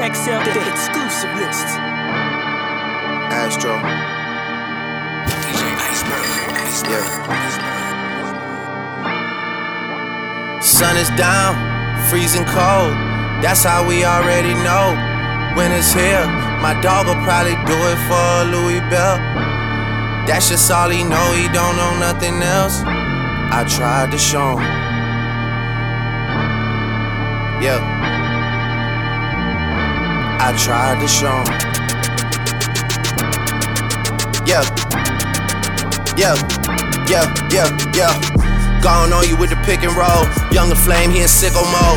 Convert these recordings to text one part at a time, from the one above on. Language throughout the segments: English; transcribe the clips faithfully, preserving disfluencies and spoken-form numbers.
X L, the exclusive list. Astro. D J Iceberg. Yeah. Sun is down, freezing cold. That's how we already know. Winter's here. My dog will probably do it for Louis Bell. That's just all he know. He don't know nothing else. I tried to show him. Yeah. I tried to show him. Yeah. Yeah. Yeah. Yeah. Yeah. Gone on you with the pick and roll. Younger Flame, he in sicko mode.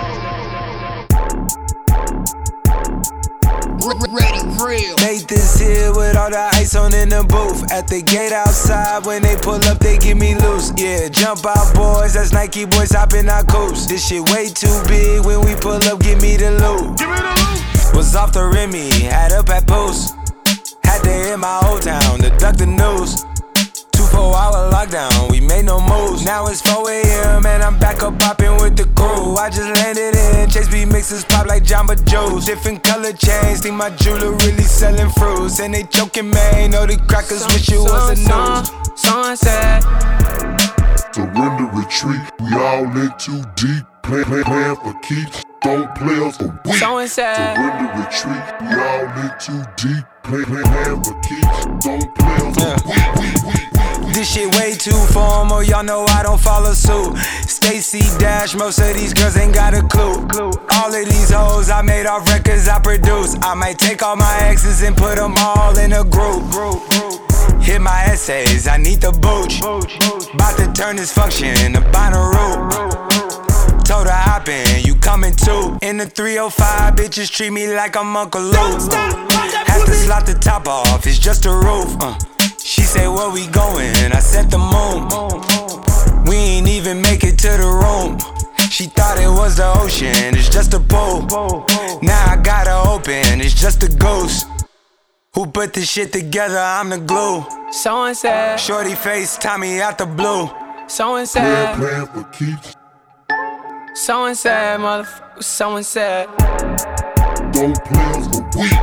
Ready, real. Nathan's here with all the ice on in the booth. At the gate outside, when they pull up, they give me loose. Yeah, jump out, boys. That's Nike boys hopping our coops. This shit way too big. When we pull up, give me the loot. Give me the loot. Was off the Remy, had up at Post. Had to hit my old town to duck the news. Two four hour lockdown, we made no moves. Now it's four a.m. and I'm back up popping with the crew. I just landed in Chase B mixes pop like Jamba Joe's. Different color chains, think my jeweler really selling fruits. And they joking, man, know the crackers wish it was a news. Sunset. Surrender, retreat, we all in too deep. Plan, plan, plan for keeps, don't play us a week. Sunset. Surrender, retreat, we all in too deep. Plan, plan, plan for keeps, don't play us a week. This shit way too formal, y'all know I don't follow suit. Stacy Dash, most of these girls ain't got a clue. All of these hoes I made off records I produce. I might take all my exes and put them all in a group. Hit my essays, I need the booch. About to turn this function into Bonnaroo. Told her hop in, you coming too. In the three oh five, bitches treat me like I'm Uncle Luke. Have to slot the top off, it's just a roof. uh. She say, where we going? I said the moon. We ain't even make it to the room. She thought it was the ocean, it's just a pool. Now I gotta open, it's just a ghost. Who put this shit together? I'm the glue. Someone said, Shorty face, Tommy out the blue. someone Plan, said, plan for keeps, someone said, motherfucker, someone said. don't play us a week.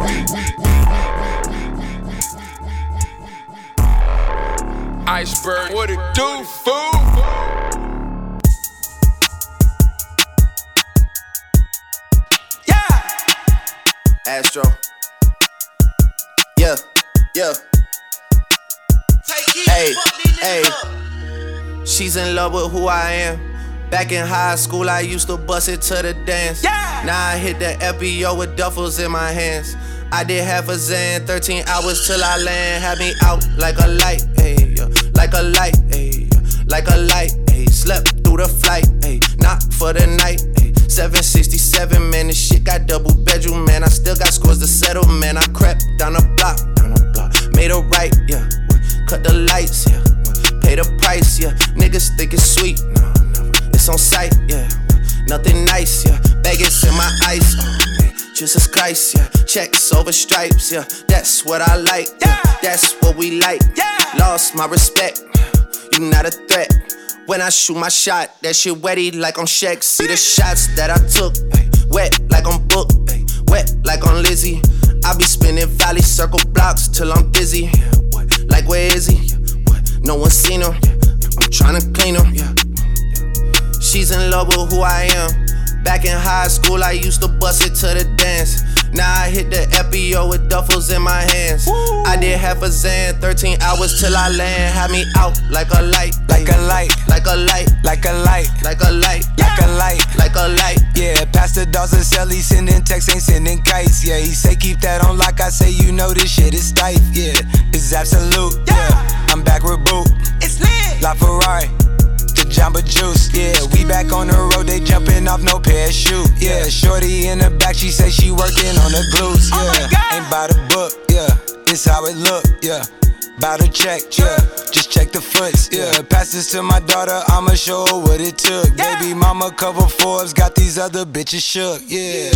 Iceberg. What it do, fool? Yeah! Astro. Yeah. Yeah. Hey, hey. She's in love with who I am. Back in high school, I used to bust it to the dance. Yeah. Now I hit the F B O with duffels in my hands. I did half a Zan, thirteen hours till I land. Had me out like a light, ayy, yeah. Like a light, ayy, yeah. Like a light, ayy. Slept through the flight, ayy. Not for the night, ayy. seven sixty-seven, man, this shit got double bedroom, man. I still got scores to settle, man. I crept down the block, down the block. Made a right, yeah. Cut the lights, yeah. Pay the price, yeah. Niggas think it's sweet, no, never. It's on sight, yeah. Nothing nice, yeah. Vegas in my ice, oh, man. Jesus Christ, yeah. Checks over stripes, yeah. That's what I like, yeah. That's what we like, yeah. Lost my respect, you not a threat. When I shoot my shot, that shit wetty like on Shaq. See the shots that I took, ay, wet like on Book, ay, wet like on Lizzie. I be spinning valley circle blocks till I'm dizzy. Yeah, what? Like where is he? Yeah, what? No one seen him. Yeah, I'm tryna clean him. Yeah, yeah. She's in love with who I am. Back in high school, I used to bust it to the dance. Now I hit the F B O with duffels in my hands. Woo. I did half a Zan, thirteen hours till I land. Had me out like a light, Like a light, like a light, like a light, like a light, like a light. like a light. Yeah, Pastor Dawson Sally sending texts, ain't sending kites. Yeah, he say keep that on like I say, you know this shit is tight. Yeah, it's absolute. Yeah, I'm back with Boot. It's lit. La Ferrari. Jamba Juice, yeah, we back on the road, they jumping off no parachute, yeah. Shorty in the back, she say she working on the glutes, yeah. Oh ain't by the book, yeah, it's how it look, yeah. Bout to check, yeah, just check the foots, yeah. Pass this to my daughter, I'ma show her what it took. Yeah. Baby mama cover Forbes, got these other bitches shook, yeah.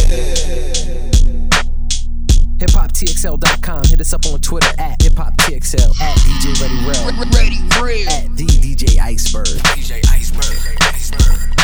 hip hop T X L dot com. Hit us up on Twitter at hip hop T X L, at D J Ready Real, Ready, real. at the D J Iceberg. D J Iceberg. Iceberg.